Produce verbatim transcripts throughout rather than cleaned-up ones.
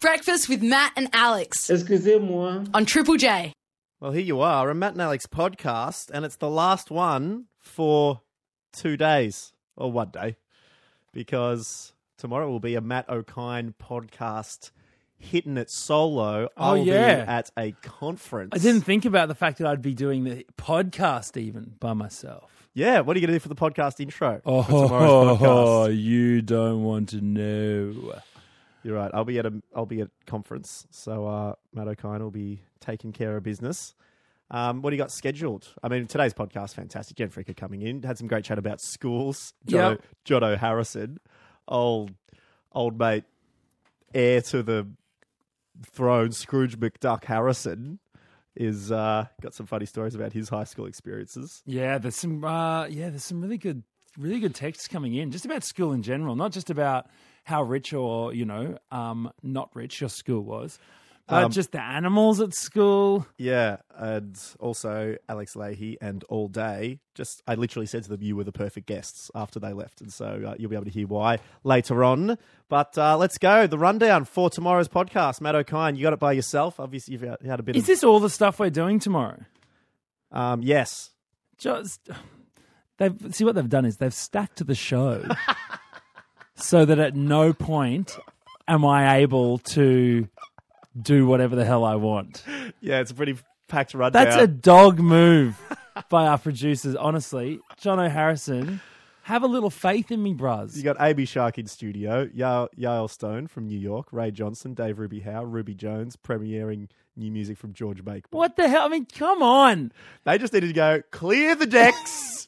Breakfast with Matt and Alex. Excusez-moi. On Triple J. Well, here you are, a Matt and Alex podcast, and it's the last one for two days, or one day, because tomorrow will be a Matt O'Kine podcast hitting it solo. Oh, I'll yeah. be at a conference. I didn't think about the fact that I'd be doing the podcast even by myself. Yeah, what are you going to do for the podcast intro Oh, for tomorrow's podcast? you don't want to know. You're right. I'll be at a I'll be at a conference, so uh, Matt O'Kine will be taking care of business. Um, what do you got scheduled? I mean, today's podcast, fantastic. Jen Fricker coming in, had some great chat about schools. John, Yep. o, John O. Harrison, old old mate, heir to the throne, Scrooge McDuck Harrison, is uh, got some funny stories about his high school experiences. Yeah, there's some. Uh, yeah, there's some really good, really good texts coming in, just about school in general, not just about how rich or you know, um, not rich your school was, but Um, just the animals at school. Yeah, and also Alex Leahy and All Day. Just, I literally said to them, you were the perfect guests after they left, and so uh, you'll be able to hear why later on. But uh, let's go. The rundown for tomorrow's podcast. Matt O'Kine, you got it by yourself. Obviously, you've had a bit Is of... this all the stuff we're doing tomorrow? Um, yes. Just they've see what they've done is they've stacked the show so that at no point am I able to do whatever the hell I want. Yeah, it's a pretty packed rundown. That's a dog move by our producers. Honestly, John O. Harrison, have a little faith in me, bruz. You got Amy Shark in studio, Yael, Yael Stone from New York, Ray Johnson, Dave Ruby Howe, Ruby Jones, premiering new music from George Baker. What the hell? I mean, come on. They just needed to go, clear the decks,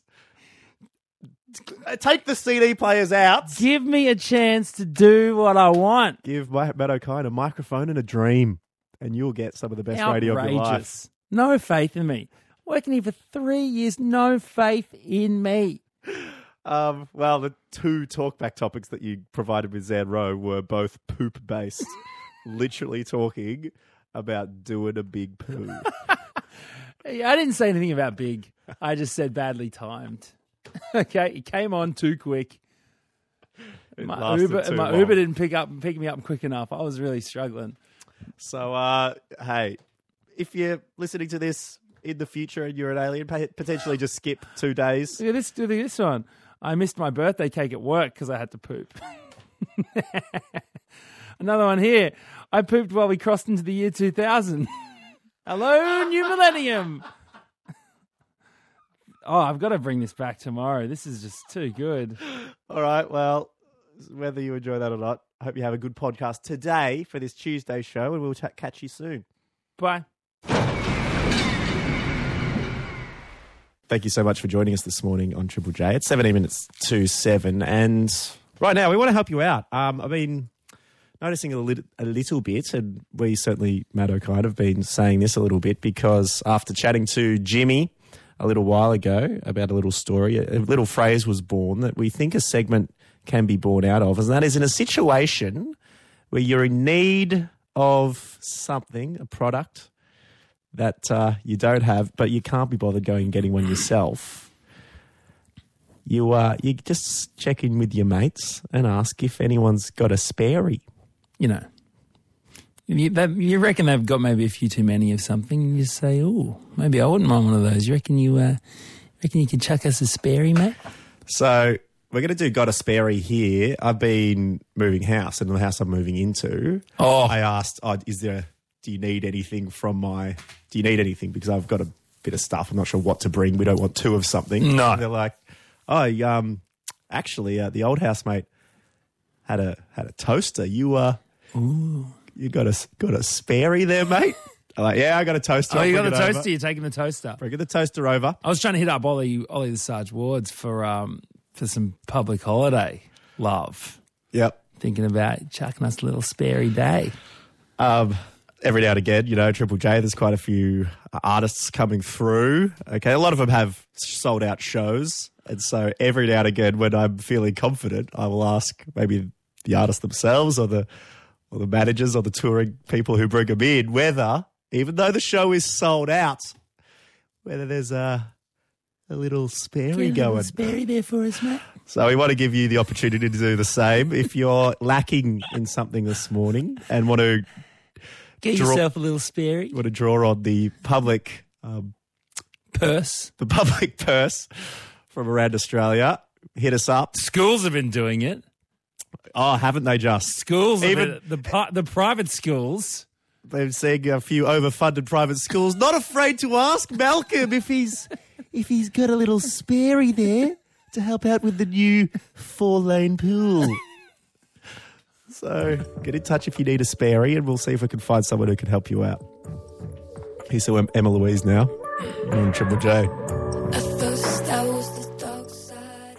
take the C D players out. Give me a chance to do what I want. Give Matt O'Kine a microphone and a dream, and you'll get some of the best radio of your life. Outrageous. No faith in me. Working here for three years, no faith in me. Um, well, the two talkback topics that you provided with Zan Rowe were both poop-based, literally talking about doing a big poo. Hey, I didn't say anything about big. I just said badly timed. Okay, it came on too quick. It My lasted Uber, too my long. Uber didn't pick up pick me up quick enough. I was really struggling. So, uh, hey, if you're listening to this in the future and you're an alien, pa- potentially just skip two days. Look at this. Look at this one. I missed my birthday cake at work because I had to poop. Another one here. I pooped while we crossed into the year two thousand. Hello, new millennium. Oh, I've got to bring this back tomorrow. This is just too good. All right, well, whether you enjoy that or not, I hope you have a good podcast today for this Tuesday show, and we'll ta- catch you soon. Bye. Thank you so much for joining us this morning on Triple J. It's seventeen minutes to seven, and right now we want to help you out. Um, I've been noticing a little, a little bit, and we certainly, Matt O'Kine, have been saying this a little bit because after chatting to Jimmy a little while ago about a little story, a little phrase was born that we think a segment can be born out of, and that is in a situation where you're in need of something, a product that uh, you don't have, but you can't be bothered going and getting one yourself. You uh, you just check in with your mates and ask if anyone's got a sparey. You know, you, that, you reckon they've got maybe a few too many of something, and you say, "Oh, maybe I wouldn't mind one of those." You reckon you uh, reckon you could chuck us a sparey, mate? So we're going to do got a sparey here. I've been moving house, and the house I'm moving into, Oh. I asked, oh, "Is there? Do you need anything from my? Do you need anything? Because I've got a bit of stuff. I'm not sure what to bring. We don't want two of something." No. And they're like, "Oh, um, actually, uh, the old housemate had a had a toaster. You uh, Ooh. you got a got a sparey there, mate?" I'm like, "Yeah, I got a toaster. Oh, I'll you got bring the it over." toaster. You're taking the toaster. Bring the toaster over. I was trying to hit up Ollie, Ollie the Sarge Wards for um for some public holiday love. Yep. Thinking about chucking us a little sparey day. Um, every now and again, you know, Triple J, there's quite a few artists coming through. Okay, a lot of them have sold out shows. And so every now and again, when I'm feeling confident, I will ask maybe the artists themselves or the or the managers or the touring people who bring them in whether, even though the show is sold out, whether there's a, a little sparey Get a going. little sparey there for us, mate. So we want to give you the opportunity to do the same. If you're lacking in something this morning and want to Get draw, yourself a little sparey. want to draw on the public um, Purse. the public purse from around Australia, hit us up. Schools have been doing it. Oh, haven't they just? Schools, Even- even the pri- the private schools. They've seen a few overfunded private schools not afraid to ask Malcolm if he's if he's got a little sparey there to help out with the new four-lane pool. So get in touch if you need a sparey, and we'll see if we can find someone who can help you out. Here's to Emma Louise now on Triple J. At first I was the dark side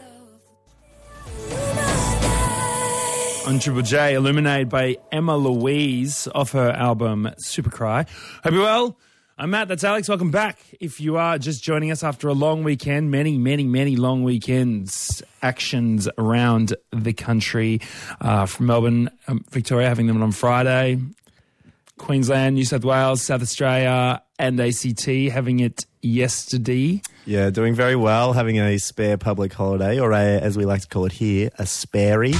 of On Triple J, Illuminate by Emma Louise off her album Supercry. Hope you're well. I'm Matt, that's Alex. Welcome back. If you are just joining us after a long weekend, many, many, many long weekends, actions around the country. Uh, from Melbourne, um, Victoria, having them on Friday. Queensland, New South Wales, South Australia and A C T having it yesterday. Yeah, doing very well, having a spare public holiday, or a, as we like to call it here, a sparey.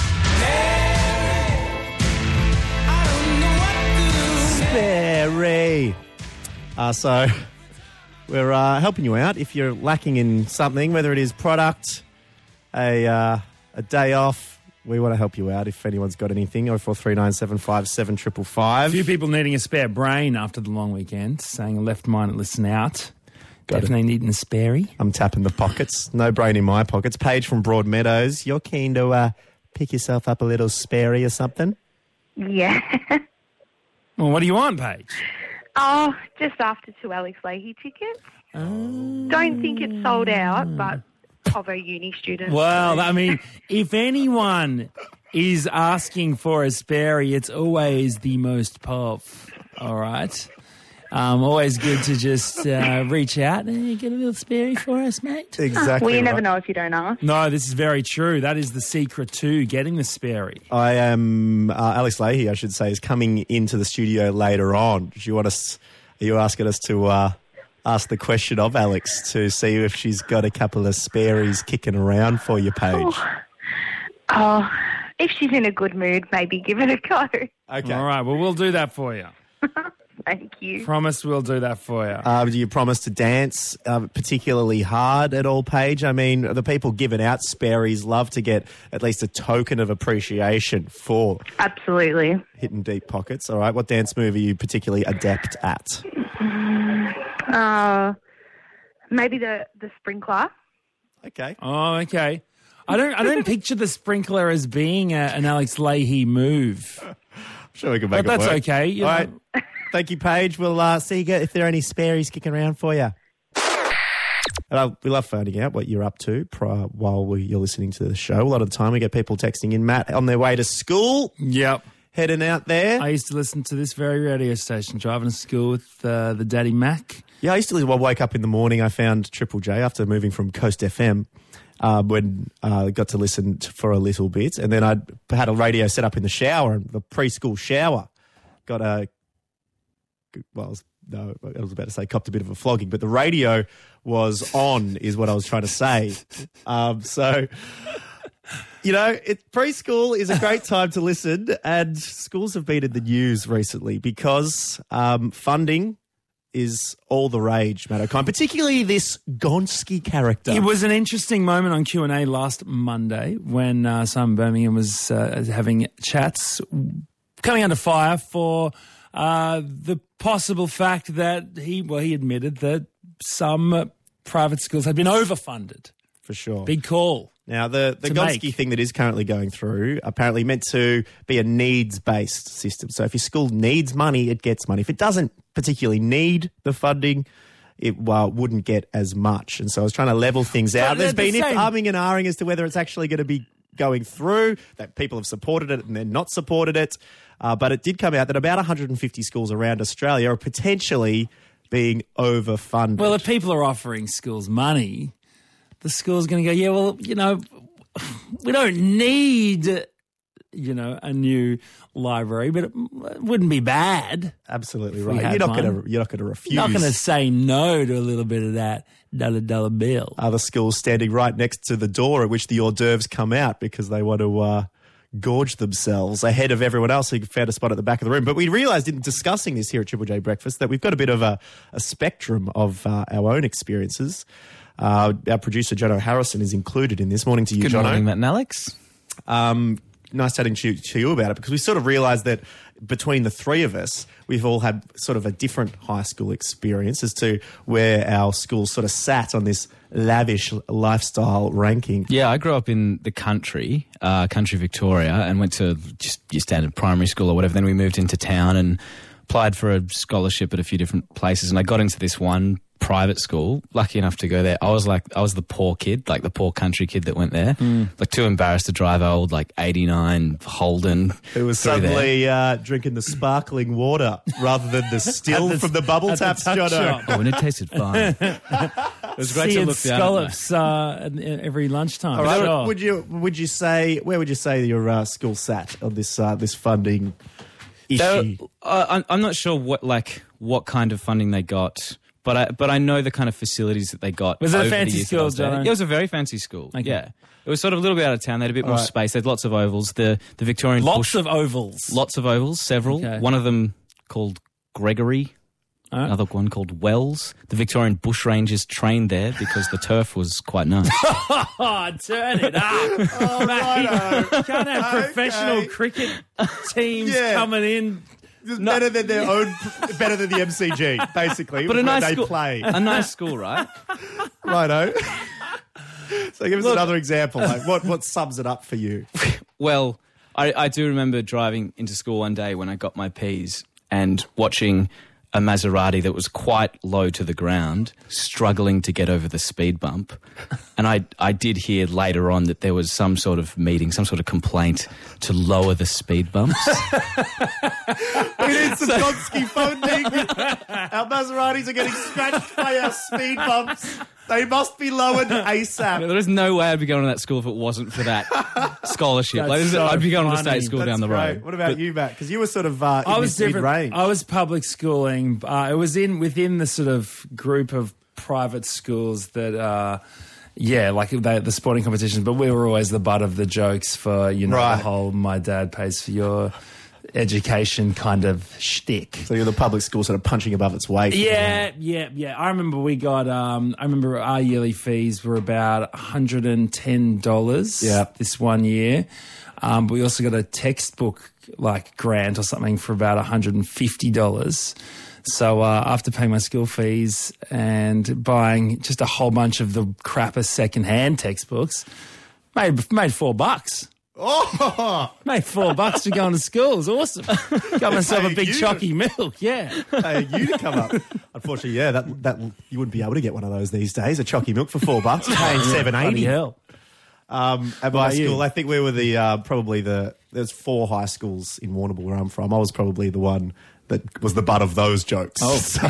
Sparey. Uh, so we're uh, helping you out if you're lacking in something, whether it is product, a uh, a day off. We want to help you out if anyone's got anything. oh four three nine seven five seven five five. A few people needing a spare brain after the long weekend, saying I left mine at Listen Out. Got it. Definitely needing a sparey. I'm tapping the pockets. No brain in my pockets. Paige from Broadmeadows, you're keen to uh, pick yourself up a little sparey or something? Yeah. Well, what do you want, Paige? Oh, just after two Alex Leahy tickets. Oh. Don't think it's sold out, but of a uni student. Well, I mean, if anyone is asking for a sparey, it's always the most pov. All right. Um, always good to just uh, reach out and get a little sparey for us, mate. Exactly. Well, you never right. know if you don't ask. No, this is very true. That is the secret to getting the sparey. I am uh, Alex Leahy, I should say, is coming into the studio later on. Do you want us? Are you asking us to uh, ask the question of Alex to see if she's got a couple of spareys kicking around for you, Paige? Oh, if she's in a good mood, maybe give it a go. Okay. All right. Well, we'll do that for you. Thank you. Promise we'll do that for you. Uh, do you promise to dance uh, particularly hard at all, Paige? I mean, the people giving out spareys love to get at least a token of appreciation for Absolutely. hitting deep pockets. All right. What dance move are you particularly adept at? Uh, maybe the, the sprinkler. Okay. Oh, okay. I don't. I don't picture the sprinkler as being a, an Alex Leahy move. I'm sure we can make But it that's work. okay. You All know. right. Thank you, Paige. We'll uh, see you if there are any spareys kicking around for you. And I, we love finding out what you're up to prior, while we, you're listening to the show. A lot of the time we get people texting in, Matt, on their way to school, Yep. heading out there. I used to listen to this very radio station driving to school with uh, the Daddy Mac. Yeah, I used to listen. I wake up in the morning. I found Triple J after moving from Coast F M. Uh, when I uh, got to listen to, for a little bit, and then I had a radio set up in the shower, the preschool shower. Got a well, I was, no, I was about to say copped a bit of a flogging, but the radio was on, is what I was trying to say. Um, so, you know, it, preschool is a great time to listen, and schools have been in the news recently because um, funding is all the rage, Matt O'Kine, particularly this Gonski character. It was an interesting moment on Q and A last Monday when uh, Simon Birmingham was uh, having chats, coming under fire for uh, the possible fact that he, well, he admitted that some private schools had been overfunded. For sure. Big call. Now, the, the to Gonski make. thing that is currently going through, apparently meant to be a needs-based system. So if your school needs money, it gets money. If it doesn't particularly need the funding, it well, wouldn't get as much. And so I was trying to level things out. There's they're the been same. umming and ahhing as to whether it's actually going to be going through, that people have supported it and then not supported it. Uh, but it did come out that about one hundred fifty schools around Australia are potentially being overfunded. Well, if people are offering schools money, the school's going to go, yeah, well, you know, we don't need you know, a new library, but it wouldn't be bad. Absolutely If we right. had You're not one. going to you're not going to refuse. Not going to say no to a little bit of that dollar dollar bill. Other schools standing right next to the door at which the hors d'oeuvres come out because they want to uh, gorge themselves ahead of everyone else who found a spot at the back of the room. But we realised in discussing this here at Triple J Breakfast that we've got a bit of a, a spectrum of uh, our own experiences. Uh, our producer, Jono Harrison, is included in this. Morning to you, Good Jono. morning, Matt and Alex. Um, nice chatting to, to you about it because we sort of realised that between the three of us, we've all had sort of a different high school experience as to where our schools sort of sat on this lavish lifestyle ranking. Yeah, I grew up in the country, uh, country Victoria, and went to just your standard primary school or whatever. Then we moved into town and applied for a scholarship at a few different places, and I got into this one private school, lucky enough to go there. I was like, I was the poor kid, like the poor country kid that went there. Mm. Like too embarrassed to drive old, like eighty-nine Holden. Who was through suddenly uh, drinking the sparkling water rather than the still the- from the bubble at the taps, tuck Jono. shop. Oh, and it tasted fine. It was great to Seeing look down at scallops uh, at- at every lunchtime. All right, Sure. would you would you say where would you say your uh, school sat on this uh, this funding issue? They- uh, I'm, I'm not sure what like what kind of funding they got, but I but I know the kind of facilities that they got. Was it a over the fancy years that I school, was there. Jono? Yeah, it was a very fancy school. Okay. Yeah, it was sort of a little bit out of town. They had a bit more right. space. They had lots of ovals. The the Victorian Lots bush, of ovals. lots of ovals, several. Okay. One of them called Gregory. Alright. Another one called Wells. The Victorian Bushrangers trained there because the turf was quite nice. Oh, turn it up. oh, mate. You can't have professional Okay. cricket teams Yeah. coming in. Just better than their own, better than the M C G, basically. But a where nice they school, play, a nice school, right? righto. So give us another example. Like what what sums it up for you? Well, I, I do remember driving into school one day when I got my P's and watching a Maserati that was quite low to the ground, struggling to get over the speed bump. And I, I did hear later on that there was some sort of meeting, some sort of complaint to lower the speed bumps. We need some Gonski funding. Our Maseratis are getting scratched by our speed bumps. They must be lowered ASAP. There is no way I'd be going to that school if it wasn't for that scholarship. That's Like, this is- so I'd be going to the funny. state school That's down the great. road. What about you, Matt? Because you were sort of uh, in I was this different. mid-range. I was public schooling. Uh, it was in within the sort of group of private schools that, uh, yeah, like they, the sporting competitions. But we were always the butt of the jokes for you know Right. the whole "my dad pays for your education" kind of shtick. So you're the public school sort of punching above its weight. Yeah, yeah, yeah. I remember we got. Um, I remember our yearly fees were about one hundred and ten dollars. Yeah. This one year, um, but we also got a textbook like grant or something for about one hundred and fifty dollars. So uh, after paying my school fees and buying just a whole bunch of the crapper second-hand textbooks, made made four bucks. Oh, Made four bucks to go into school. It was awesome. Got myself a Hey, big you- chalky milk. Yeah. paying you to come up. Unfortunately, yeah, that that you wouldn't be able to get one of those these days. A chalky milk for four bucks, paying seven Bloody eighty. hell. Um, at my about you? school, I think we were the uh, probably the there's four high schools in Warrnambool where I'm from. I was probably the one that was the butt of those jokes. Oh, so,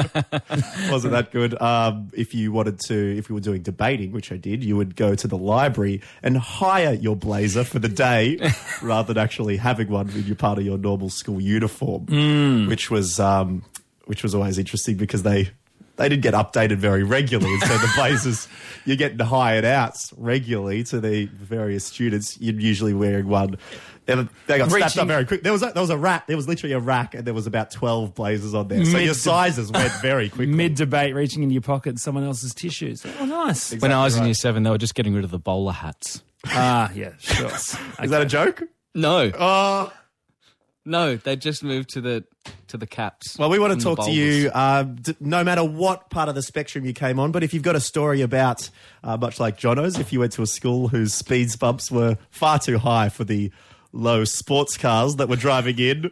wasn't that good? Um, if you wanted to, if you were doing debating, which I did, you would go to the library and hire your blazer for the day rather than actually having one in your part of your normal school uniform, Mm. which was um, which was always interesting because they. They didn't get updated very regularly, and so the blazers you're getting hired out regularly to the various students. You're usually wearing one. They, they got snapped Reaching- up very quick. There was a, there was a rack. There was literally a rack, and there was about twelve blazers on there. So Mid- your sizes went very quickly. Mid debate, reaching into your pocket someone else's tissues. Oh, nice. When I was in right. year seven, they were just getting rid of the bowler hats. Ah, yeah, sure. Is that a joke? No, Oh, no, they just moved to the to the caps. well, we want and to the talk to bowlers. you uh, d- no matter what part of the spectrum you came on. But if you've got a story about, uh, much like Jono's, if you went to a school whose speed bumps were far too high for the low sports cars that were driving in,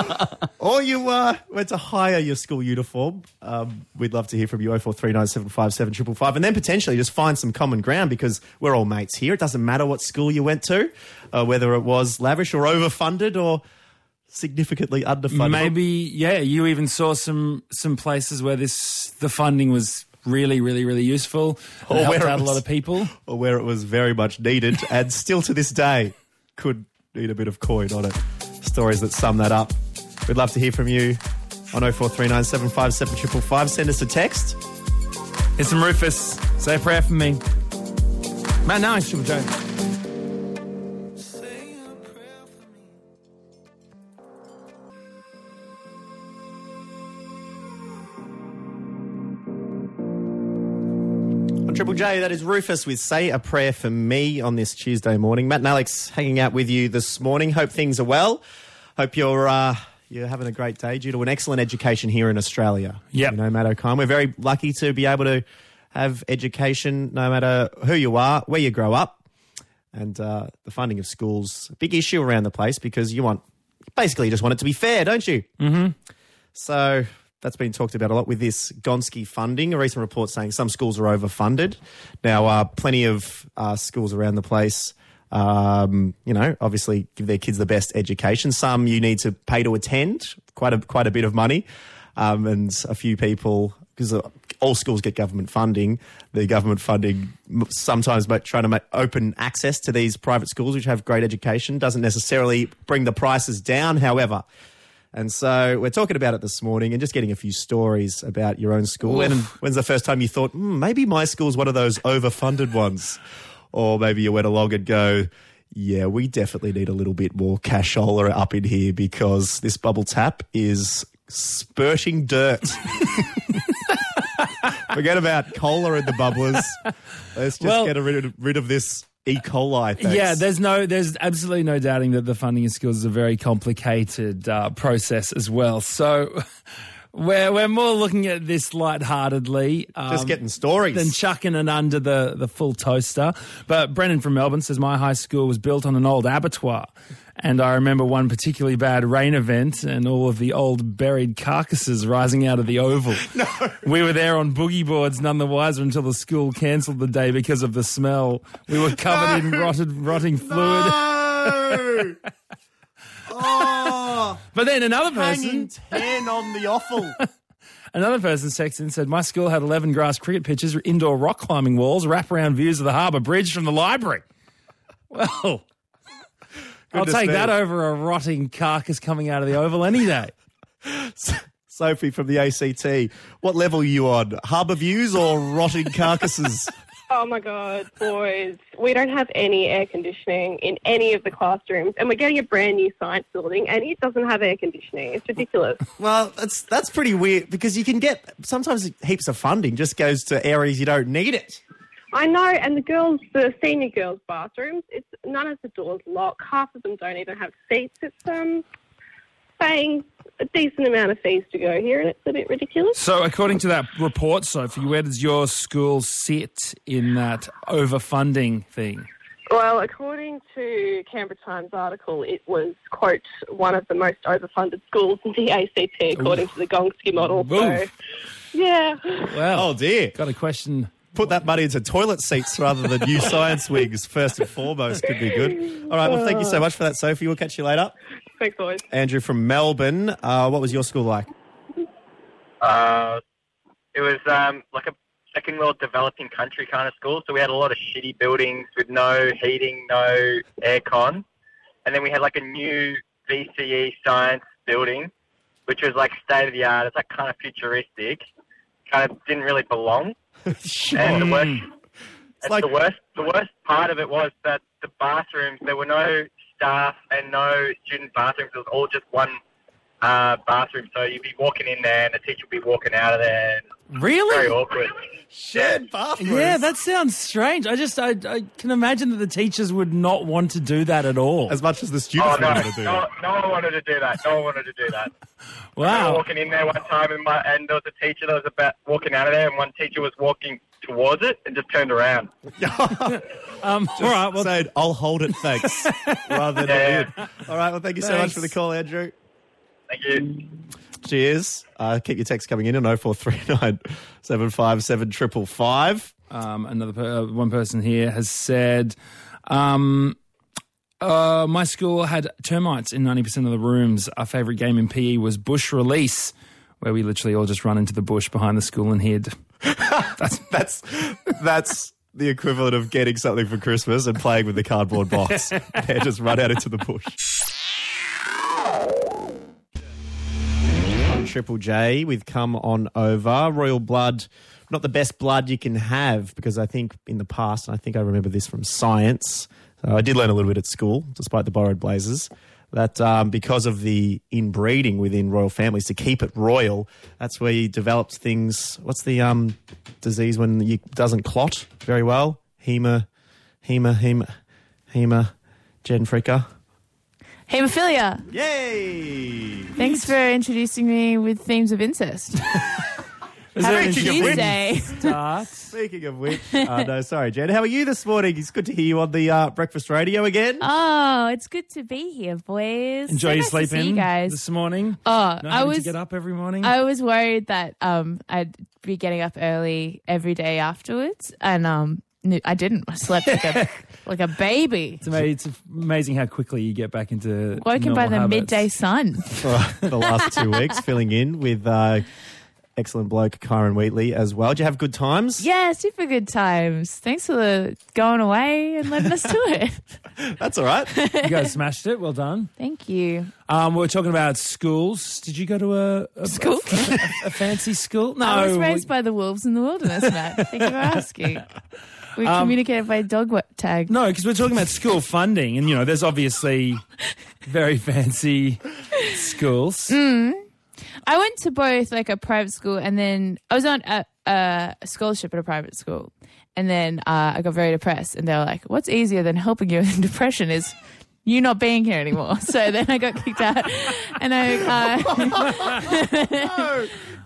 or you uh, went to hire your school uniform, um, we'd love to hear from you. oh four three nine seven five seven five five, and then potentially just find some common ground because we're all mates here. It doesn't matter what school you went to, uh, whether it was lavish or overfunded or significantly underfunded. Maybe, yeah, you even saw some some places where this the funding was really, really, really useful. Or It helped where it out a lot was- of people. or where it was very much needed and still to this day could need a bit of coin on it. Stories that sum that up. We'd love to hear from you on oh four three nine seven five seven five five five. Send us a text. Here's some Rufus. Say a prayer for me. Matt, now it's Triple J. On Triple J, that is Rufus with Say a Prayer for Me on this Tuesday morning. Matt and Alex hanging out with you this morning. Hope things are well. Hope you're uh, you're having a great day due to an excellent education here in Australia. Yep. You know, Matt O'Kine, we're very lucky to be able to have education no matter who you are, where you grow up. And uh, the funding of schools, a big issue around the place because you want, basically you just want it to be fair, don't you? Mm-hmm. So that's been talked about a lot with this Gonski funding. A recent report saying some schools are overfunded. Now, uh, plenty of uh, schools around the place, um, you know, obviously give their kids the best education. Some you need to pay to attend, quite a quite a bit of money, um, and a few people, because all schools get government funding. The government funding sometimes trying to make open access to these private schools, which have great education, doesn't necessarily bring the prices down, however. And so we're talking about it this morning and just getting a few stories about your own school. When, when's the first time you thought, mm, maybe my school's one of those overfunded ones? Or maybe you went along and go, yeah, we definitely need a little bit more cashola up in here because this bubble tap is spurting dirt. Forget about cola in the bubblers. Let's just Well- get rid of, rid of this E. coli. Thanks. Yeah, there's no, there's absolutely no doubting that the funding of schools is a very complicated uh, process as well. So we're we're more looking at this lightheartedly, um, just getting stories. than chucking it under the the full toaster. But Brennan from Melbourne says my high school was built on an old abattoir. And I remember one particularly bad rain event and all of the old buried carcasses rising out of the oval. No. We were there on boogie boards, none the wiser until the school cancelled the day because of the smell. We were covered No. in rotted, rotting fluid. No! Oh, But then another hanging person, ten on the offal. another person texted and said, my school had eleven grass cricket pitches, indoor rock climbing walls, wraparound views of the harbour bridge from the library. Well, I'll Goodness take me. that over a rotting carcass coming out of the oval any day. Sophie from the A C T, what level are you on? Harbour views or rotting carcasses? Oh my God, boys. We don't have any air conditioning in any of the classrooms, and we're getting a brand new science building, and it doesn't have air conditioning. It's ridiculous. Well, that's that's pretty weird because you can get, sometimes heaps of funding just goes to areas you don't need it. I know, and the girls, the senior girls' bathrooms, it's none of the doors lock. Half of them don't even have seats. It's um paying a decent amount of fees to go here, and it's a bit ridiculous. So according to that report, Sophie, where does your school sit in that overfunding thing? Well, according to Canberra Times article, it was, quote, one of the most overfunded schools in the A C T, according to the Gonski model. So, Oof. yeah. Well, Oh, dear. got a question. Put that money into toilet seats rather than new science wigs, first and foremost, could be good. All right, well, thank you so much for that, Sophie. We'll catch you later. Thanks, boys. Andrew from Melbourne, uh, what was your school like? Uh, it was um, like a second world developing country kind of school. So we had a lot of shitty buildings with no heating, no aircon. And then we had like a new V C E science building, which was like state of the art. It's like kind of futuristic. Kind of didn't really belong. Sure. And the worst, It's and like- the worst, the worst part of it was that the bathrooms, there were no staff and no student bathrooms. It was all just one uh, bathroom. So you'd be walking in there and the teacher would be walking out of there. And Really? very awkward. Shared bathrooms. Yeah, that sounds strange. I just, I, I can imagine that the teachers would not want to do that at all. As much as the Oh, students no, wanted to do no, that. no one wanted to do that. No one wanted to do that. I was Wow. walking in there one time and, my, and there was a teacher that was about walking out of there and one teacher was walking towards it and just turned around. Um, all right. Well, Saying, I'll hold it, thanks, rather than Yeah. it. All right, well, thank you so much Thanks. for the call, Andrew. Thank you. Cheers. Uh, keep your text coming in on oh four three nine seven five seven five five. um, another per, uh, one person here has said, um, uh, my school had termites in ninety percent of the rooms. Our favourite game in P E was bush release, where we literally all just run into the bush behind the school and hid. That's that's the equivalent of getting something for Christmas and playing with the cardboard box. They just run out into the bush. On Triple J with Come On Over. Royal blood, not the best blood you can have, because I think in the past, and I think I remember this from science, so I did learn a little bit at school, despite the borrowed blazers, that um, because of the inbreeding within royal families, to keep it royal, that's where you developed things. What's the um, disease when it doesn't clot very well? Hema, hema, hema, hema, Jen Fricker. Hemophilia. Yay! Thanks for introducing me with themes of incest. Is Have there a an Tuesday. start? Speaking of which, uh, no, sorry, Jen. How are you this morning? It's good to hear you on the uh, breakfast radio again. Oh, it's good to be here, boys. Enjoy So your nice to sleep see in you guys. this morning. Oh, Not I having was to get up every morning. I was worried that um I'd be getting up early every day afterwards, and um no, I didn't. I slept like a like a baby. It's amazing, it's amazing how quickly you get back into Woken by normal the habits. midday sun. For the last two weeks, filling in with uh, excellent bloke Kyron Wheatley as well. Did you have good times? Yeah, super good times. Thanks for the going away and letting us do it. That's all right. You guys smashed it. Well done. Thank you. Um, we're talking about schools. Did you go to a, a School? a, a fancy school? No, I was raised we- by the wolves in the wilderness, Matt. Thank you for asking. We Um, communicated by dog wa- tag. No, because we're talking about school funding, and you know, there's obviously very fancy schools. Mm. I went to both like a private school, and then I was on a, a scholarship at a private school, and then uh, I got very depressed, and they were like, "What's easier than helping you in depression is you not being here anymore." So then I got kicked out, and I uh,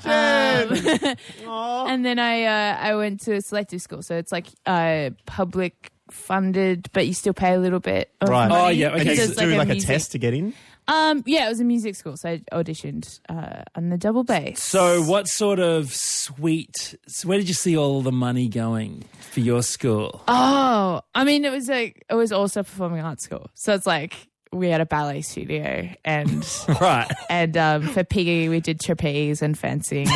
um, and then I uh, I went to a selective school, so it's like uh, public funded, but you still pay a little bit of Right. money. Oh, yeah, okay. And you Because just it's do like a music- test to get in? Um, yeah, it was a music school, so I auditioned uh, on the double bass. So, what sort of sweet? So where did you see all the money going for your school? Oh, I mean, it was like it was also performing arts school, so it's like we had a ballet studio, and Right. and um, for Piggy we did trapeze and fencing.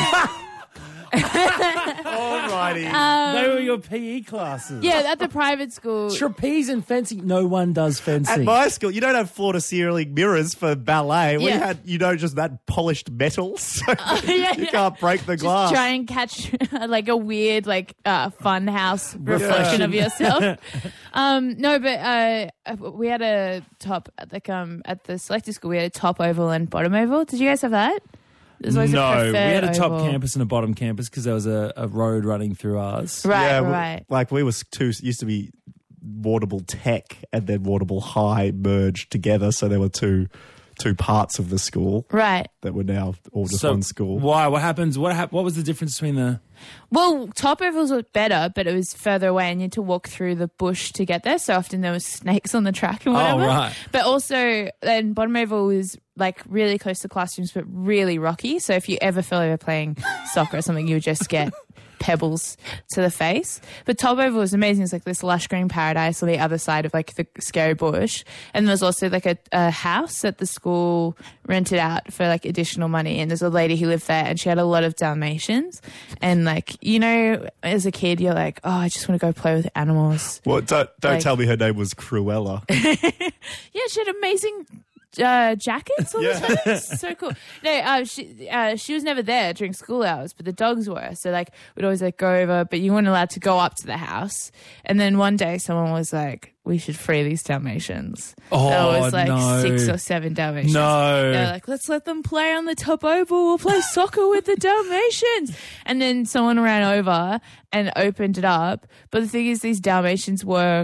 Alrighty. they were your P E classes. Um, Yeah, at the private school. Trapeze and fencing. No one does fencing. At my school, you don't have floor to ceiling mirrors for ballet. We Yeah. had, you know, just that polished metal, so yeah, you yeah. can't break the Just glass. try and catch like a weird like uh, fun house reflection of yourself. um, no, but uh, we had a top like um at the selective school. We had a top oval and bottom oval. Did you guys have that? There's always No, a we preferred had a top oval. campus and a bottom campus because there was a, a road running through ours. Right, yeah, we- right. like we was two, used to be Waterable Tech and then Waterable High merged together, so there were two two parts of the school Right. that were now all just So one school. why? What happens? What hap- What was the difference between the? Well, top ovals were better, but it was further away and you had to walk through the bush to get there. So often there was snakes on the track and whatever. Oh, right. But also, then bottom oval was like really close to classrooms, but really rocky. So if you ever fell over playing soccer or something, you would just get pebbles to the face. But top oval was amazing. It's like this lush green paradise on the other side of like the scary bush. And there's also like a, a house that the school rented out for like additional money. And there's a lady who lived there and she had a lot of Dalmatians. And like, you know, as a kid, you're like, oh, I just want to go play with animals. Well, don't don't Like- tell me her name was Cruella. Yeah, she had amazing uh, jackets on Yeah. the toes. So cool. No, uh, she uh, she was never there during school hours, but the dogs were. So like we'd always like go over, but you weren't allowed to go up to the house. And then one day someone was like, "We should free these Dalmatians." Oh, there was like no. six or seven Dalmatians. No. They were like, "Let's let them play on the top oval. We'll play soccer with the Dalmatians." And then someone ran over and opened it up. But the thing is, these Dalmatians were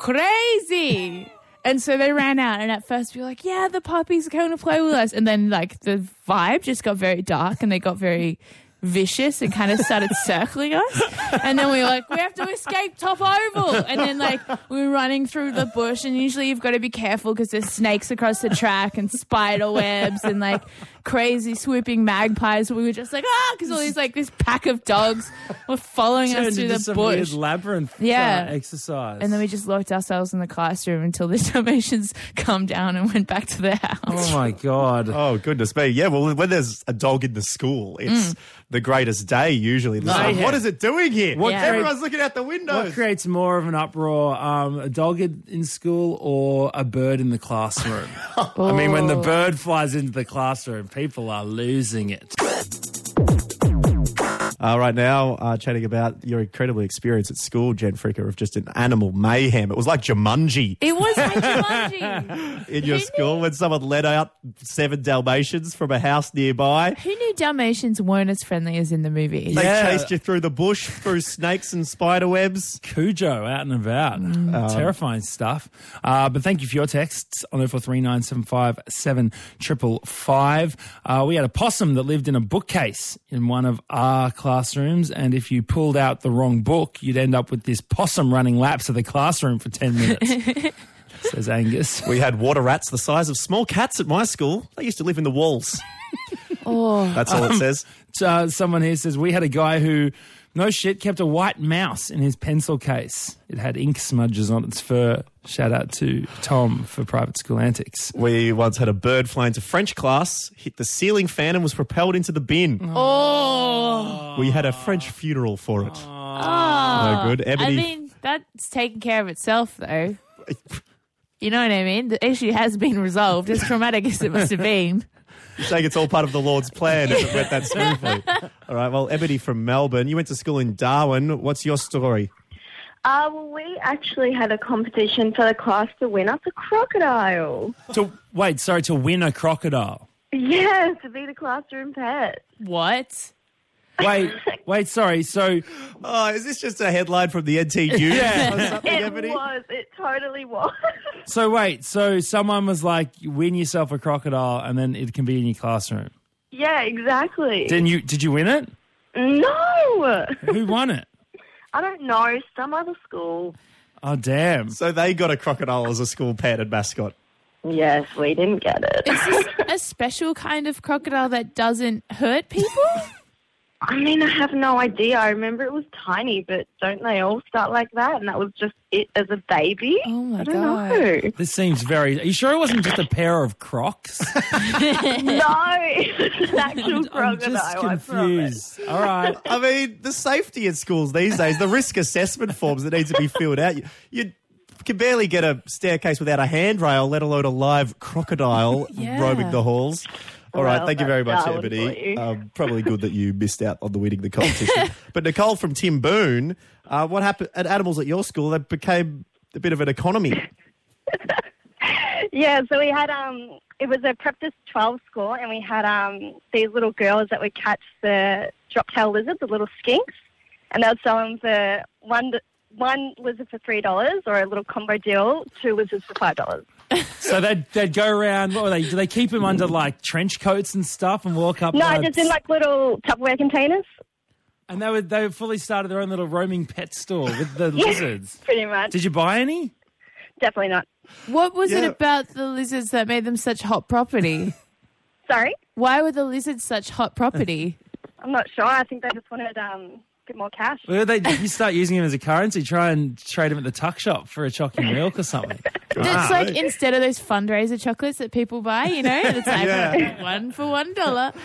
crazy. And so they ran out, and at first we were like, yeah, the puppies are going to play with us. And then, like, the vibe just got very dark, and they got very vicious and kind of started circling us. And then we were like, we have to escape top oval. And then, like, we were running through the bush, and usually you've got to be careful because there's snakes across the track and spider webs and, like, crazy swooping magpies. We were just like, ah, because all these like this pack of dogs were following us Turned through into the some bush. weird labyrinth Yeah. uh, exercise. And then we just locked ourselves in the classroom until the Dalmatians calmed down and went back to their house. Oh my God. Oh, goodness me. Yeah, well, when there's a dog in the school, it's the greatest day usually. It's like, Mayhem. what is it doing here? What Yeah. Everyone's looking out the windows. What creates more of an uproar, um, a dog in, in school or a bird in the classroom? I mean, when the bird flies into the classroom, people are losing it. Uh, right now, uh, chatting about your incredible experience at school, Jen Fricker, of just an animal mayhem. It was like Jumanji It was like Jumanji. in your Who school when someone let out seven Dalmatians from a house nearby. Who knew Dalmatians weren't as friendly as in the movie? They Yeah. chased you through the bush, through snakes and spider webs. Cujo out and about. Mm. Terrifying stuff. Uh, but thank you for your texts on oh four three nine seven five seven triple five. Uh, we had a possum that lived in a bookcase in one of our classrooms, and if you pulled out the wrong book, you'd end up with this possum running laps of the classroom for ten minutes, says Angus. We had water rats the size of small cats at my school. They used to live in the walls. Oh, That's all it says. Uh, someone here says, we had a guy who, no shit, kept a white mouse in his pencil case. It had ink smudges on its fur. Shout out to Tom for Private School Antics. We once had a bird fly into French class, hit the ceiling fan and was propelled into the bin. oh, We had a French funeral for it. oh. No good. Ebony- I mean, that's taken care of itself, though. You know what I mean? The issue has been resolved, as traumatic as it must have been. You're saying it's all part of the Lord's plan if it went that smoothly. All right, well, Ebony from Melbourne, you went to school in Darwin. What's your story? Uh, well, we actually had a competition for the class to win us a crocodile. To wait, sorry, to win a crocodile. Yeah, to be the classroom pet. What? Wait, wait, sorry. So, Oh, is this just a headline from the N T News Yeah. or something, It Ebony? was. It totally was. so wait, so someone was like, win yourself a crocodile, and then it can be in your classroom. Yeah, exactly. Didn't you? Did you win it? No. Who won it? I don't know. Some other school. Oh, damn. So they got a crocodile as a school pet and mascot. Yes, we didn't get it. Is this a special kind of crocodile that doesn't hurt people? I mean, I have no idea. I remember it was tiny, but don't they all start like that? And that was just it as a baby? Oh, my I don't God. know. This seems very. Are you sure it wasn't just a pair of Crocs? No, it's an actual I'm crocodile, just I promise. confused. All right. I mean, the safety at schools these days, the risk assessment forms that need to be filled out, you, you can barely get a staircase without a handrail, let alone a live crocodile Yeah. roaming the halls. All right, Well, thank you very much, that's Darwin for Ebony. you. Um, probably good that you missed out on the winning the competition. But Nicole from Tim Boone, uh, what happened at Animals at your school? They became a bit of an economy. Yeah, so we had, um, it was a Prep to twelve school, and we had um, these little girls that would catch the drop-tail lizards, the little skinks, and they would sell them for one, one lizard for three dollars, or a little combo deal, two lizards for five dollars. So they'd, they'd go around, what were they? Do they keep them under like trench coats and stuff and walk up? No, like, just in like little Tupperware containers. And they would they fully started their own little roaming pet store with the Yeah, lizards. pretty much. Did you buy any? Definitely not. What was it Yeah. about the lizards that made them such hot property? Sorry? Why were the lizards such hot property? I'm not sure. I think they just wanted um, a bit more cash. Well, they, you start using them as a currency, try and trade them at the tuck shop for a chocolate milk or something. It's like instead of those fundraiser chocolates that people buy, you know, it's like Yeah. one for one dollar.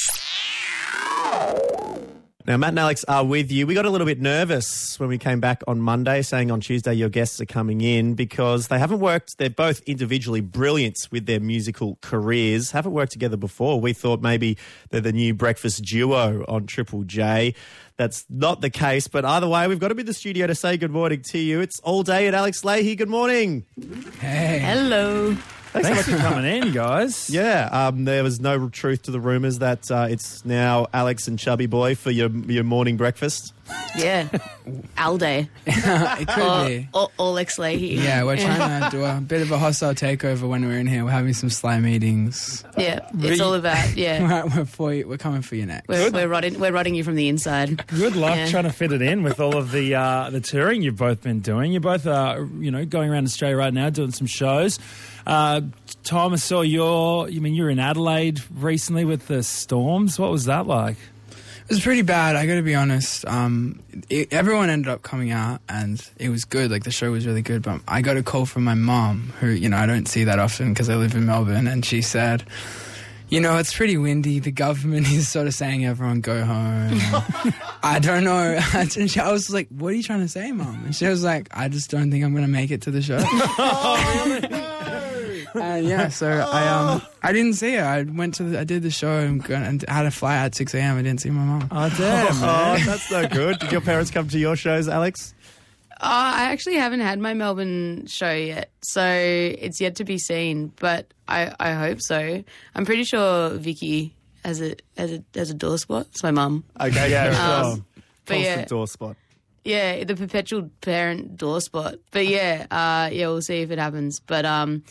Now, Matt and Alex are with you. We got a little bit nervous when we came back on Monday, saying on Tuesday your guests are coming in because they haven't worked. They're both individually brilliant with their musical careers, haven't worked together before. We thought maybe they're the new breakfast duo on Triple J. That's not the case, but either way, we've got to be in the studio to say good morning to you. It's All Day at Alex Leahy. Good morning. Hello. Thanks for coming in, guys. Yeah, um, there was no truth to the rumours that uh, it's now Alex and Chubby Boy for your your morning breakfast. Yeah, all day. It could or, be. or, or Lex Leahy. Yeah, we're trying to do a bit of a hostile takeover when we're in here. We're having some sly meetings. Yeah, it's all about, yeah. We're, for you, we're coming for you next. We're, we're, rotting, we're rotting you from the inside. Good luck Yeah. trying to fit it in with all of the uh, the touring you've both been doing. You're both, uh, you know, going around Australia right now doing some shows. Uh, Uh, Tom, I saw your. I mean, you were in Adelaide recently with the Storms. What was that like? It was pretty bad, I got to be honest. Um, it, everyone ended up coming out, and it was good. Like, the show was really good. But I got a call from my mom, who, you know, I don't see that often because I live in Melbourne, and she said, you know, it's pretty windy. The government is sort of saying everyone go home. I don't know. And she, I was like, what are you trying to say, Mom? And she was like, I just don't think I'm going to make it to the show. And yeah, so I um I didn't see her. I went to the, I did the show and, go- and had a flight at six a.m. I didn't see my mom. Oh, damn, Oh, that's no good. Did your parents come to your shows, Alex? Uh, I actually haven't had my Melbourne show yet, so it's yet to be seen. But I, I hope so. I'm pretty sure Vicky has a has a has a door spot. It's my mum. Okay, yeah, Um, sure. but Constant yeah. door spot. Yeah, the perpetual parent door spot. But yeah, uh, yeah, we'll see if it happens. But um,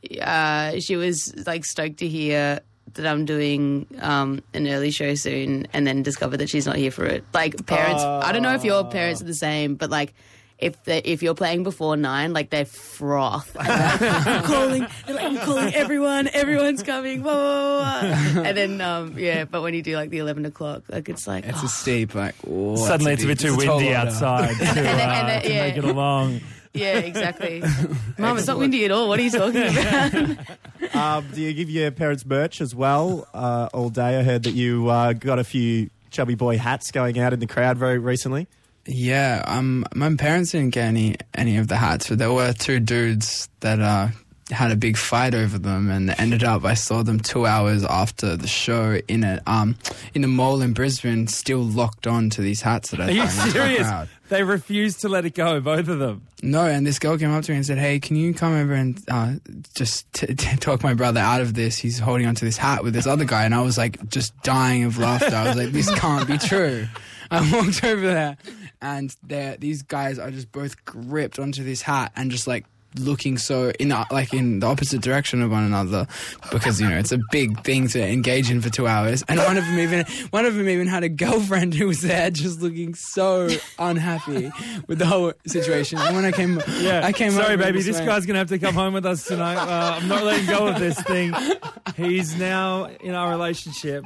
uh, she was like stoked to hear that I'm doing um, an early show soon, and then discovered that she's not here for it. Like parents, I don't know if your parents are the same, but like. If they, if you're playing before nine, like they froth. And they're like, I'm calling, they're like, I'm calling everyone. Everyone's coming. Whoa, whoa, whoa. And then um, yeah, but when you do like the eleven o'clock, like it's like It's oh. a steep, like, oh, Suddenly it's a bit too windy outside to, uh, and then- to yeah. make it along. Yeah, exactly. Mum, it's not windy at all. What are you talking about? Um, do you give your parents merch as well uh, all day? I heard that you uh, got a few chubby boy hats going out in the crowd very recently. Yeah, um, my parents didn't get any any of the hats, but there were two dudes that uh, had a big fight over them, and ended up I saw them two hours after the show in a um in a mall in Brisbane, still locked on to these hats that I Are you found in the serious? crowd. They refused to let it go, both of them. No, and this girl came up to me and said, hey, can you come over and uh, just t- t- talk my brother out of this? He's holding onto this hat with this other guy. And I was like just dying of laughter. I was like, this can't be true. I walked over there, and these guys are just both gripped onto this hat and just like looking so in the, like in the opposite direction of one another, because you know it's a big thing to engage in for two hours. And one of them even one of them even had a girlfriend who was there, just looking so unhappy with the whole situation. And when I came, Yeah, I came. sorry, over baby. and This went, guy's gonna have to come home with us tonight. Uh, I'm not letting go of this thing. He's now in our relationship.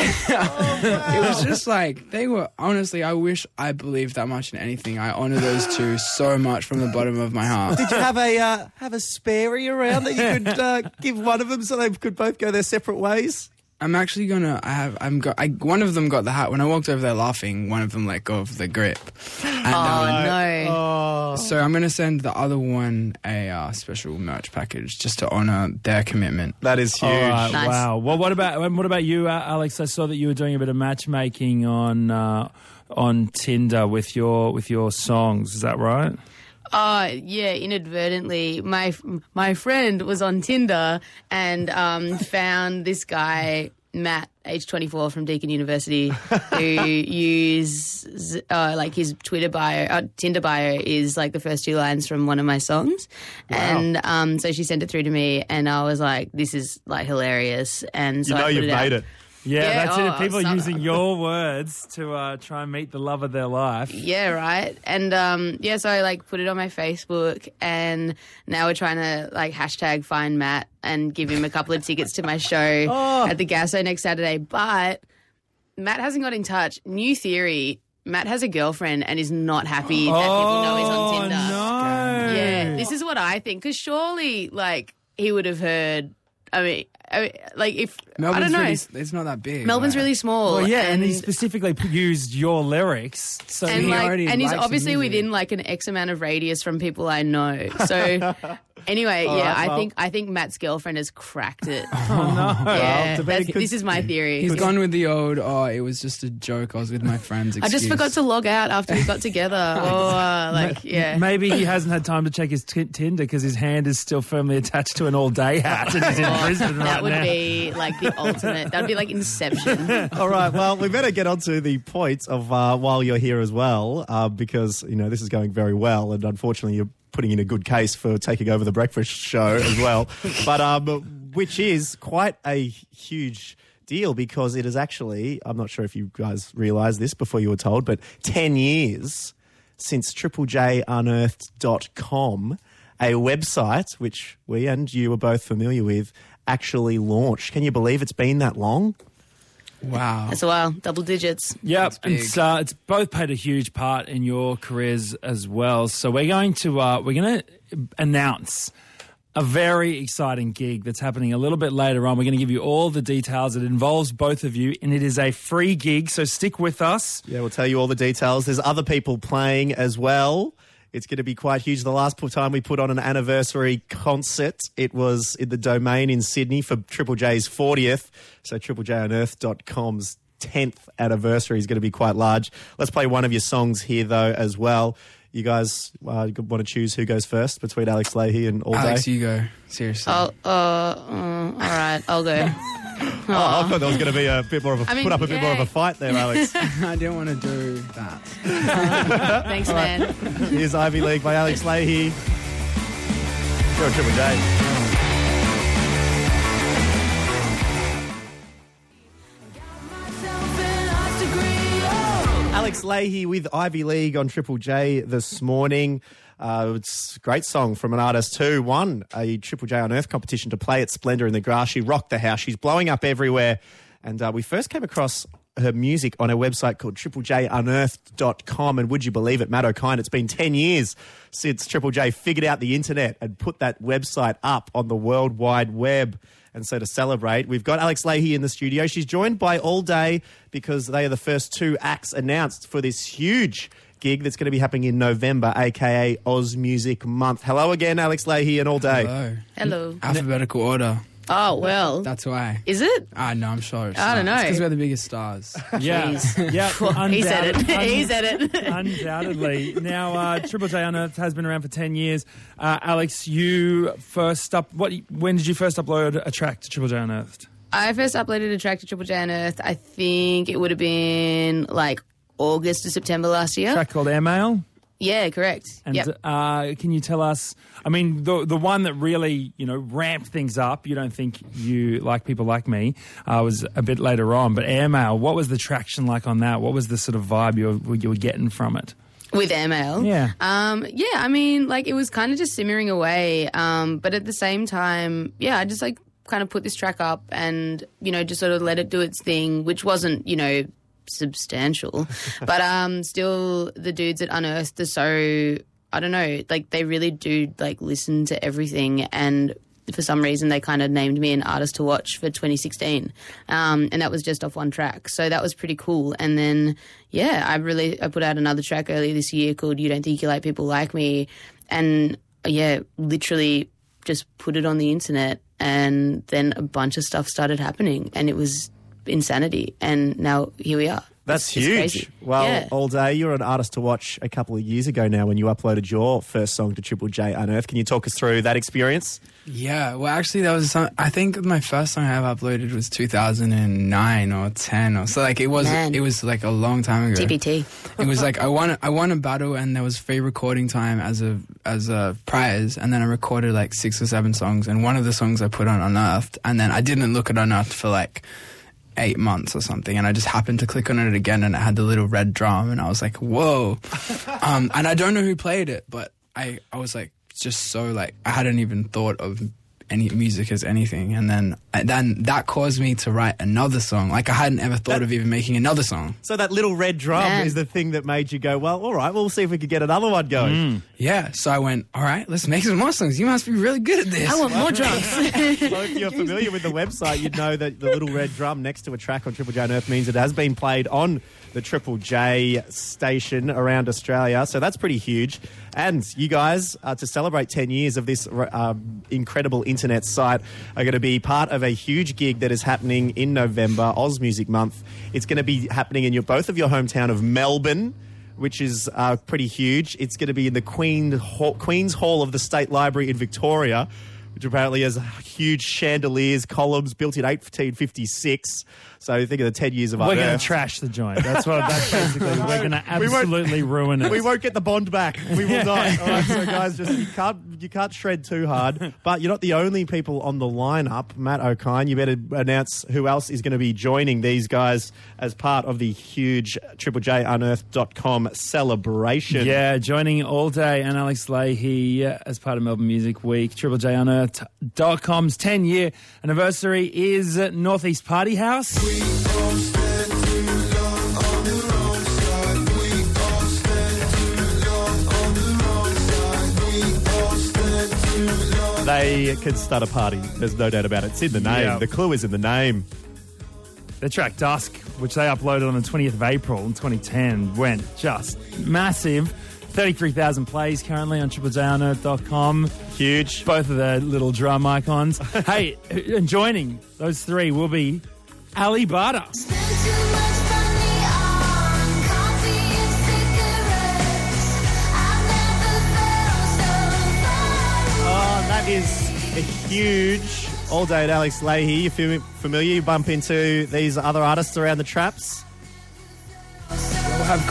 It was just like they were. Honestly, I wish I believed that much in anything. I honor those two so much from the bottom of my heart. Did you have a uh, have a sparey around that you could uh, give one of them so they could both go their separate ways? I'm actually gonna. I have. I'm. Got. I, one of them got the hat. When I walked over there laughing, one of them let go of the grip. And, Oh, um, no. Oh, So I'm gonna send the other one a uh, special merch package just to honor their commitment. that is huge. All right, Nice. wow. Well, what about um, what about you, uh, Alex? I saw that you were doing a bit of matchmaking on uh, on Tinder with your with your songs. Is that right? Uh, yeah, inadvertently, my my friend was on Tinder and um, found this guy, Matt, age twenty-four, from Deakin University, who uses uh, like his Twitter bio, uh, Tinder bio is like the first two lines from one of my songs, and um, so she sent it through to me, and I was like, "This is like hilarious," and so You know I put you've it out. made it. Yeah, Yeah, that's oh, it. People so- are using your words to uh, try and meet the love of their life. Yeah, right. And um, yeah, so I like put it on my Facebook, and now we're trying to like hashtag find Matt and give him a couple of tickets to my show Oh. at the Gasso next Saturday. But Matt hasn't got in touch. New theory: Matt has a girlfriend and is not happy that people know he's on Tinder. Oh, no. Yeah, this is what I think. Because surely, like, he would have heard. I mean, I mean like if Melbourne's I don't know. Really, it's not that big. Melbourne's like- really small. Well, yeah, and, and he specifically p- used your lyrics. So and he like, already and he's likes the obviously music. within like an X amount of radius from people I know. So anyway, All yeah, right, I well- think I think Matt's girlfriend has cracked it. oh no. yeah, depending- that's- could- this is my theory. He's gone with the old. Oh, it was just a joke. I was with my friends. I just excuse. forgot to log out after we got together. Or uh, like, yeah. Maybe he hasn't had time to check his t- Tinder because his hand is still firmly attached to an all-day hat and he's in Brisbane right That would now. be like the ultimate. That'd be like Inception. All right, well, we better get on to the point of uh, while you're here as well, uh, because, you know, this is going very well, and unfortunately you're putting in a good case for taking over the breakfast show as well, but um, which is quite a huge deal because it is actually, I'm not sure if you guys realised this before you were told, but ten years since triple j unearthed dot com a website which we and you were both familiar with actually launched. Can you believe it's been that long? Wow. That's a while. Double digits. Yep, and it's, uh, it's both played a huge part in your careers as well. So we're going to uh, we're going to announce a very exciting gig that's happening a little bit later on. We're going to give you all the details. It involves both of you, and it is a free gig. So stick with us. Yeah, we'll tell you all the details. There's other people playing as well. It's going to be quite huge. The last time we put on an anniversary concert, it was in the Domain in Sydney for Triple J's fortieth. So triple j on earth dot com's tenth anniversary is going to be quite large. Let's play one of your songs here, though, as well. You guys uh, want to choose who goes first between Alex Leahy and All Day? Alex, you go. Seriously. I'll, uh, uh, all right, I'll go. Oh, I thought there was going to be a bit more of a I mean, put up a bit yeah. more of a fight there, Alex. I didn't want to do that. Thanks, man. Here's Ivy League by Alex Leahy. You're a Triple J. Alex Leahy with Ivy League on Triple J this morning. Uh, it's a great song from an artist who won a Triple J on Earth competition to play at Splendour in the Grass. She rocked the house. She's blowing up everywhere. And uh, we first came across her music on a website called triple j unearthed dot com. And would you believe it, Matt O'Kine, it's been ten years since Triple J figured out the internet and put that website up on the World Wide Web. And so to celebrate, we've got Alex Leahy in the studio. She's joined by All Day because they are the first two acts announced for this huge gig that's going to be happening in November, a k a. Oz Music Month. Hello again, Alex Leahy and All Day. Hello. Hello. Alphabetical order. Oh, well. That's why. Is it? I know, I'm sure. It's I don't know. because we're the biggest stars. Yeah, yeah. He said it. Undoubt- He said it. Undoubtedly. Now, uh, Triple J Unearthed has been around for ten years. Uh, Alex, you first up. What? When did you first upload a track to Triple J Unearthed? I first uploaded a track to Triple J on Earth. I think it would have been like August to September last year. A track called Airmail. Yeah, correct. And Yep. uh, can you tell us? I mean, the the one that really you know ramped things up. You don't think you like people like me? Uh, was a bit later on, but Airmail. What was the traction like on that? What was the sort of vibe you were, you were getting from it? With Airmail? Yeah. Um, yeah, I mean, like, it was kind of just simmering away. Um, but at the same time, yeah, I just, like, kind of put this track up and, you know, just sort of let it do its thing, which wasn't, you know, substantial. But um, still, the dudes at Unearthed are so, I don't know, like, they really do, like, listen to everything. And for some reason, they kind of named me an artist to watch for twenty sixteen. Um, and that was just off one track. So that was pretty cool. And then, yeah, I really, I put out another track earlier this year called You Don't Think You Like People Like Me. And, yeah, literally just put it on the internet. And then a bunch of stuff started happening. And it was insanity. And now here we are. That's It's- it's huge. crazy. Well, Yeah. All Day, you're an artist to watch a couple of years ago now when you uploaded your first song to Triple J Unearthed. Can you talk us through that experience? Yeah, well, actually, that was some, I think my first song I ever uploaded was two thousand nine or ten or so. Like it was, Man. it was like a long time ago. T P T. It was like I won, I won a battle, and there was free recording time as a as a prize, and then I recorded like six or seven songs, and one of the songs I put on Unearthed, and then I didn't look at Unearthed for like eight months or something, and I just happened to click on it again, and it had the little red drum, and I was like, whoa. um, and I don't know who played it, but I, I was like, just so like, I hadn't even thought of any music as anything, and then and then that caused me to write another song. Like I hadn't ever thought That- of even making another song. So that little red drum Man. is the thing that made you go, well, all right, we'll see if we could get another one going. Yeah, so I went, all right, let's make some more songs. You must be really good at this. I want more drums. So if you're familiar with the website, you'd know that the little red drum next to a track on Triple J Unearthed means it has been played on the Triple J station around Australia. So that's pretty huge. And you guys, uh, to celebrate ten years of this um, incredible internet site, are going to be part of a huge gig that is happening in November, Oz Music Month. It's going to be happening in your both of your hometown of Melbourne, which is uh, pretty huge. It's going to be in the Queen Hall, Queen's Hall of the State Library in Victoria, which apparently has huge chandeliers, columns built in eighteen fifty-six. So think of the ten years of We're going Unearthed. to trash the joint. That's what. That's basically. We're going to We won't- absolutely ruin it. We won't get the bond back. We will not. All right, so guys, just you can't you can't shred too hard. But you're not the only people on the lineup. Matt O'Kine, you better announce who else is going to be joining these guys as part of the huge Triple J Unearthed dot com celebration. Yeah, joining All Day and Alex Leahy uh, as part of Melbourne Music Week. Triple J Unearthed dot com's ten-year anniversary is at Northeast Party House. They can start a party. There's no doubt about it. It's in the name. Yeah. The clue is in the name. Their track Dusk, which they uploaded on the twentieth of April in twenty ten, went just massive. thirty-three thousand plays currently on Triple J Unearthed dot com. Huge. Both of the little drum icons. Hey, and joining those three will be Ali Bada. Oh, that is a huge All Day at Alex Leahy. You feel familiar? You bump into these other artists around the traps? We'll have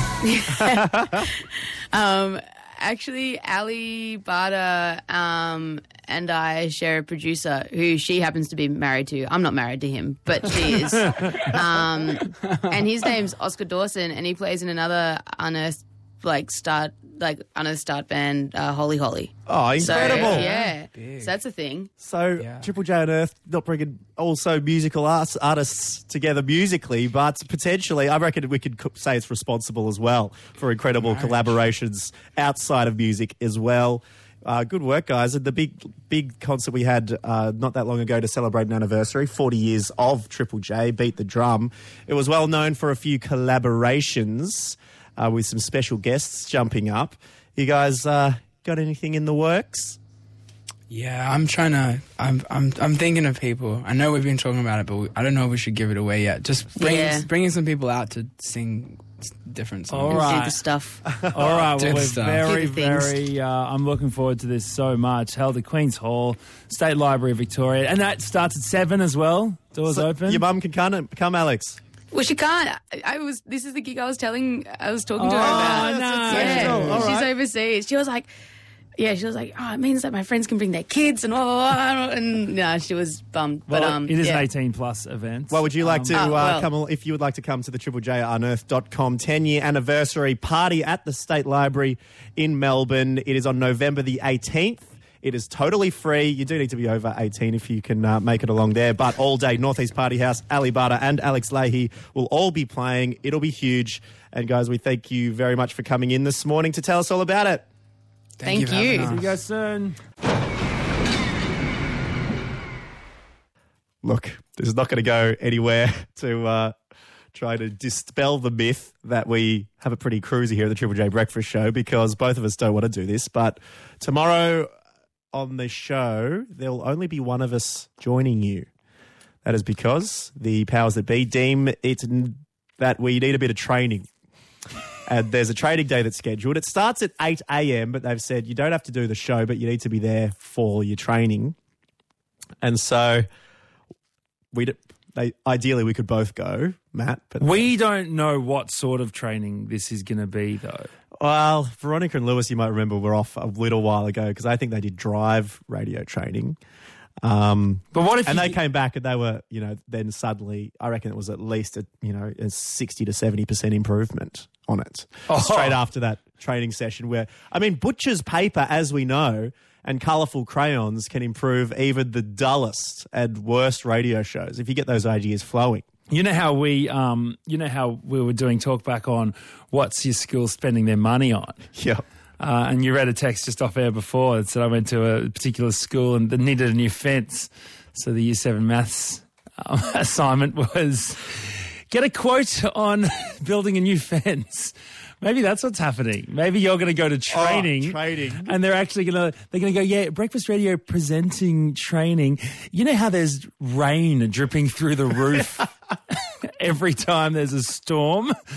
coffee. Um, actually, Ali Bada um, and I share a producer who she happens to be married to. I'm not married to him, but she is. um, and his name's Oscar Dawson, and he plays in another Unearthed like start like Unearthed start band, uh, Holy Holy. Oh, incredible. So, yeah, so that's a thing. So Yeah. Triple J Unearthed not bringing also musical arts, artists together musically, but potentially, I reckon we could co- say it's responsible as well for incredible collaborations outside of music as well. Uh, good work, guys. And the big, big concert we had uh, not that long ago to celebrate an anniversary, forty years of Triple J, Beat the Drum. It was well known for a few collaborations uh, with some special guests jumping up. You guys uh, got anything in the works? Yeah, I'm trying to. I'm. I'm. I'm thinking of people. I know we've been talking about it, but we, I don't know if we should give it away yet. Just bringing Yeah. bringing some people out to sing s- different songs. All And right. do the stuff. All right, Do well, the we're stuff. very, Do the things. very, uh, I'm looking forward to this so much. Held at Queen's Hall, State Library of Victoria. And that starts at seven as well. Doors So open. Your mum can come, come Alex. Well, she can't. I, I was. This is the gig I was telling. I was talking to her Oh, about. no. Yeah, Cool. All she's right. overseas. She was like, yeah, she was like, oh, it means that my friends can bring their kids and blah blah blah. And no, she was bummed. well, but um, it is yeah. an eighteen plus event. Well, would you like to Oh, uh, well. come? al- If you would like to come to the Triple J Unearthed dot com ten-year anniversary party at the State Library in Melbourne, it is on November the eighteenth. It is totally free. You do need to be over eighteen if you can uh, make it along there. But all day, Northeast Party House, Ali Bada and Alex Leahy will all be playing. It'll be huge. And guys, we thank you very much for coming in this morning to tell us all about it. Thank for you. having See you us. guys soon. Look, this is not going to go anywhere to uh, try to dispel the myth that we have a pretty cruisy here at the Triple J Breakfast Show, because both of us don't want to do this. But tomorrow on the show, there will only be one of us joining you. That is because the powers that be deem it n- that we need a bit of training. And there's a training day that's scheduled. It starts at eight a.m., but they've said you don't have to do the show, but you need to be there for your training. And so we d- they, ideally we could both go, Matt. But We don't know what sort of training this is going to be, though. Well, Veronica and Lewis, you might remember, were off a little while ago because I think they did drive radio training. Um, But what if and you- they came back and they were, you know, then suddenly, I reckon it was at least a, you know, a sixty to seventy percent improvement on it. Oh. Straight after that training session where, I mean, butcher's paper, as we know, and colourful crayons can improve even the dullest and worst radio shows if you get those ideas flowing. You know how we, um, you know how we were doing talk back on what's your school spending their money on? Yeah. Uh, and you read a text just off air before that said I went to a particular school and they needed a new fence. So the year seven maths um, assignment was get a quote on building a new fence. Maybe that's what's happening. Maybe you're going to go to training, Oh, training. and they're actually going to they're going to go, yeah, breakfast radio presenting training. You know how there's rain dripping through the roof every time there's a storm?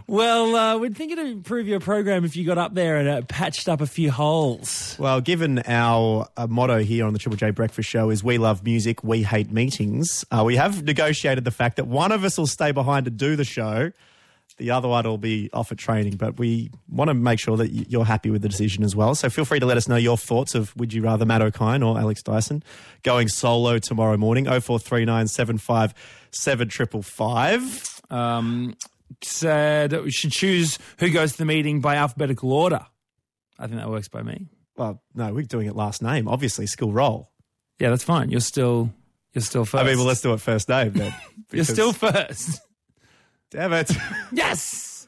Well, uh, we'd think it'd improve your program if you got up there and uh, patched up a few holes. Well, given our uh, motto here on the Triple J Breakfast Show is we love music, we hate meetings, uh, we have negotiated the fact that one of us will stay behind to do the show. The other one will be off at training, but we want to make sure that you're happy with the decision as well. So feel free to let us know your thoughts of would you rather Matt O'Kine or Alex Dyson going solo tomorrow morning. oh four three nine seven five seven five five five. Um, said we should choose who goes to the meeting by alphabetical order. I think that works by me. Well, no, we're doing it last name, obviously, school roll. Yeah, that's fine. You're still, you're still first. I mean, well, let's do it first name then. You're still first. Damn it. Yes!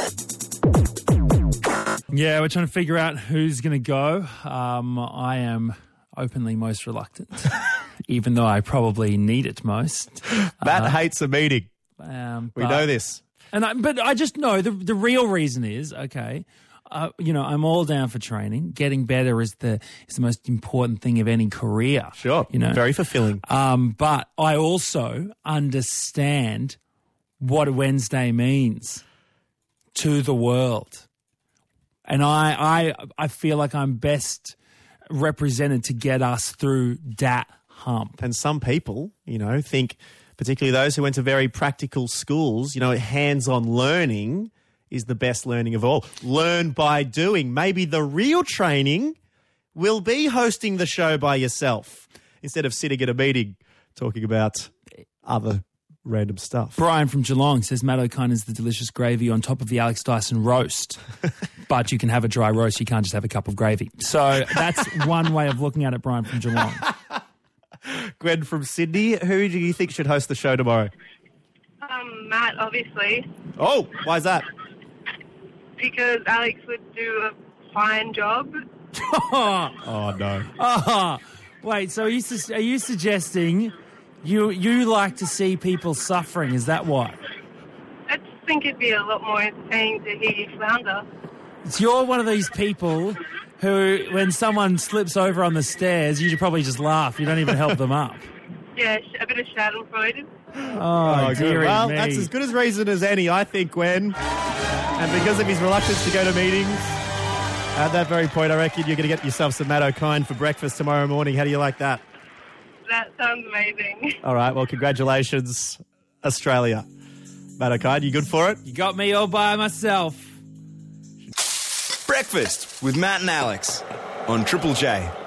Yeah, we're trying to figure out who's going to go. Um, I am openly most reluctant, even though I probably need it most. Matt uh, hates a meeting. Um, we but, know this. and I, But I just know the, the real reason is, okay, uh, you know, I'm all down for training. Getting better is the is the most important thing of any career. Sure, you know, very fulfilling. Um, but I also understand what a Wednesday means to the world. And I, I, I feel like I'm best represented to get us through that hump. And some people, you know, think, particularly those who went to very practical schools, you know, hands-on learning is the best learning of all. Learn by doing. Maybe the real training will be hosting the show by yourself instead of sitting at a meeting talking about other random stuff. Brian from Geelong says Matt O'Kine is the delicious gravy on top of the Alex Dyson roast. But you can have a dry roast, you can't just have a cup of gravy. So that's one way of looking at it, Brian from Geelong. Gwen from Sydney, who do you think should host the show tomorrow? Um, Matt, obviously, Oh, why is that? because Alex would do a fine job. Oh, no. Oh, wait, so are you, su- are you suggesting you you like to see people suffering? Is that why? I just think it'd be a lot more entertaining to hear you flounder. So you're one of these people who, when someone slips over on the stairs, you should probably just laugh. You don't even help them up. Yeah, sh- a bit of schadenfreude. Oh, good. dearie Well, me. that's as good as reason as any, I think, Gwen. And because of his reluctance to go to meetings, at that very point, I reckon you're going to get yourself some Matt O'Kine for breakfast tomorrow morning. How do you like that? That sounds amazing. All right, well, congratulations, Australia. Matt O'Kine, you good for it? You got me all by myself. Breakfast with Matt and Alex on Triple J.